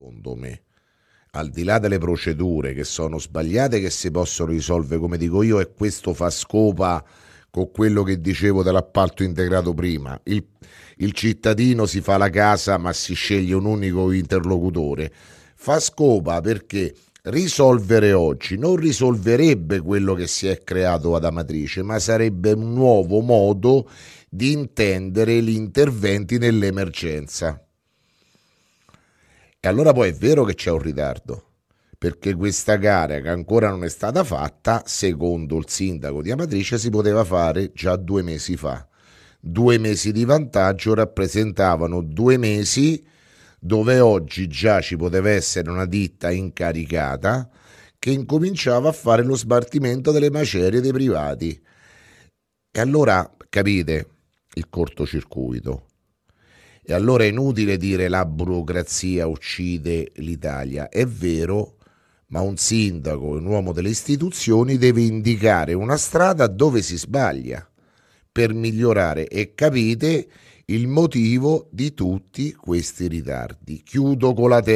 secondo me, al di là delle procedure che sono sbagliate, che si possono risolvere come dico io, e questo fa scopa con quello che dicevo dell'appalto integrato prima. Il cittadino si fa la casa ma si sceglie un unico interlocutore. Fa scopa perché risolvere oggi non risolverebbe quello che si è creato ad Amatrice, ma sarebbe un nuovo modo di intendere gli interventi nell'emergenza. E allora poi è vero che c'è un ritardo, perché questa gara che ancora non è stata fatta, secondo il sindaco di Amatrice, si poteva fare già 2 mesi fa. 2 mesi di vantaggio rappresentavano 2 mesi dove oggi già ci poteva essere una ditta incaricata che incominciava a fare lo smaltimento delle macerie dei privati. E allora capite il cortocircuito. E allora è inutile dire la burocrazia uccide l'Italia. È vero, ma un sindaco, un uomo delle istituzioni, deve indicare una strada dove si sbaglia per migliorare, e capite il motivo di tutti questi ritardi. Chiudo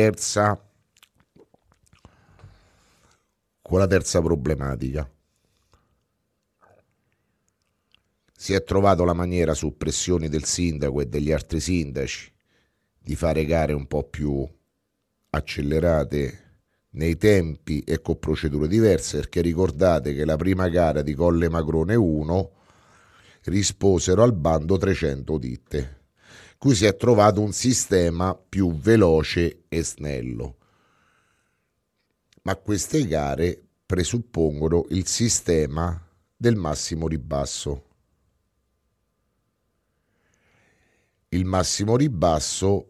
con la terza problematica. Si è trovato la maniera, su pressioni del sindaco e degli altri sindaci, di fare gare un po' più accelerate nei tempi e con procedure diverse, perché ricordate che la prima gara di Colle Macrone 1 risposero al bando 300 ditte, cui si è trovato un sistema più veloce e snello. Ma queste gare presuppongono il sistema del massimo ribasso. Il massimo ribasso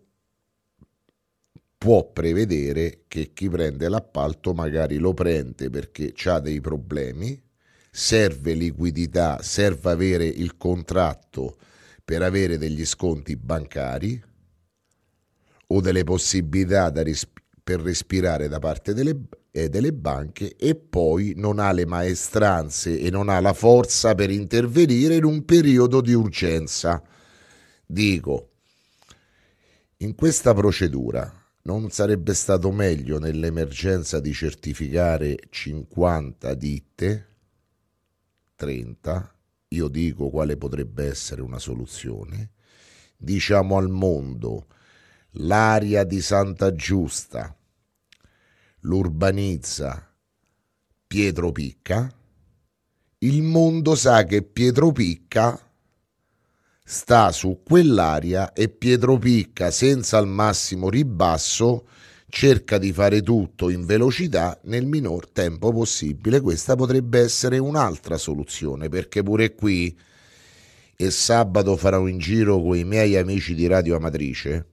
può prevedere che chi prende l'appalto magari lo prende perché ha dei problemi, serve liquidità, serve avere il contratto per avere degli sconti bancari o delle possibilità per respirare da parte delle banche, e poi non ha le maestranze e non ha la forza per intervenire in un periodo di urgenza. Dico, in questa procedura non sarebbe stato meglio nell'emergenza di certificare 50 ditte, 30? Io dico quale potrebbe essere una soluzione. Diciamo al mondo, l'area di Santa Giusta l'urbanizza Pietro Picca, il mondo sa che Pietro Picca sta su quell'area e Pietro Picca, senza il massimo ribasso, cerca di fare tutto in velocità nel minor tempo possibile. Questa potrebbe essere un'altra soluzione, perché pure qui, e sabato farò in giro con i miei amici di Radio Amatrice,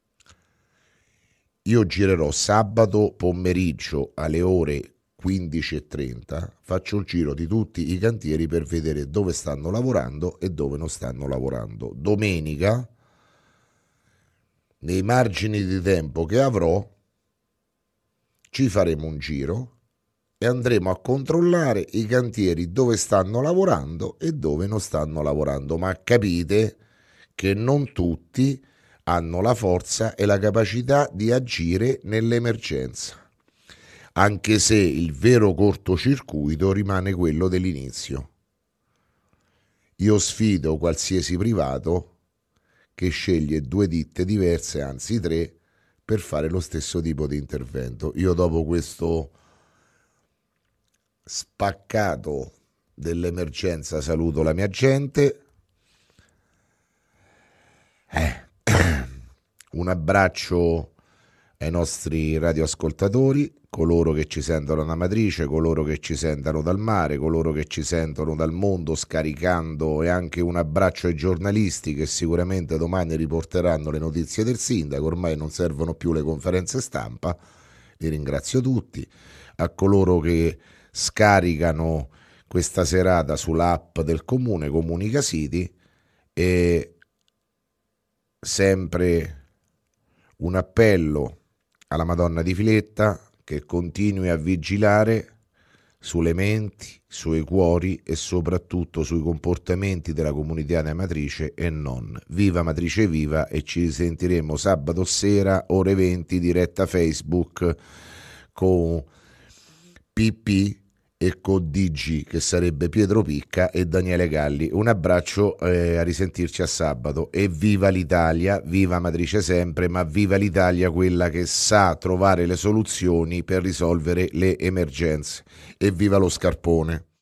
io girerò sabato pomeriggio alle ore 15:30, faccio il giro di tutti i cantieri per vedere dove stanno lavorando e dove non stanno lavorando. Domenica, nei margini di tempo che avrò, ci faremo un giro e andremo a controllare i cantieri dove stanno lavorando e dove non stanno lavorando. Ma capite che non tutti hanno la forza e la capacità di agire nell'emergenza, anche se il vero cortocircuito rimane quello dell'inizio. Io sfido qualsiasi privato che sceglie 2 ditte diverse, anzi 3, per fare lo stesso tipo di intervento. Io dopo questo spaccato dell'emergenza saluto la mia gente. Un abbraccio ai nostri radioascoltatori, coloro che ci sentono da Amatrice, coloro che ci sentono dal mare, coloro che ci sentono dal mondo scaricando, e anche un abbraccio ai giornalisti che sicuramente domani riporteranno le notizie del sindaco. Ormai non servono più le conferenze stampa, li ringrazio tutti. A coloro che scaricano questa serata sull'app del comune Comunica City, e sempre un appello alla Madonna di Filetta che continui a vigilare sulle menti, sui cuori e soprattutto sui comportamenti della comunità matrice e non. Viva Matrice Viva e ci sentiremo sabato sera ore 20 diretta Facebook con PP e con DG che sarebbe Pietro Picca e Daniele Galli. Un abbraccio, a risentirci a sabato e viva l'Italia, viva Matrice sempre, ma viva l'Italia quella che sa trovare le soluzioni per risolvere le emergenze e viva lo scarpone.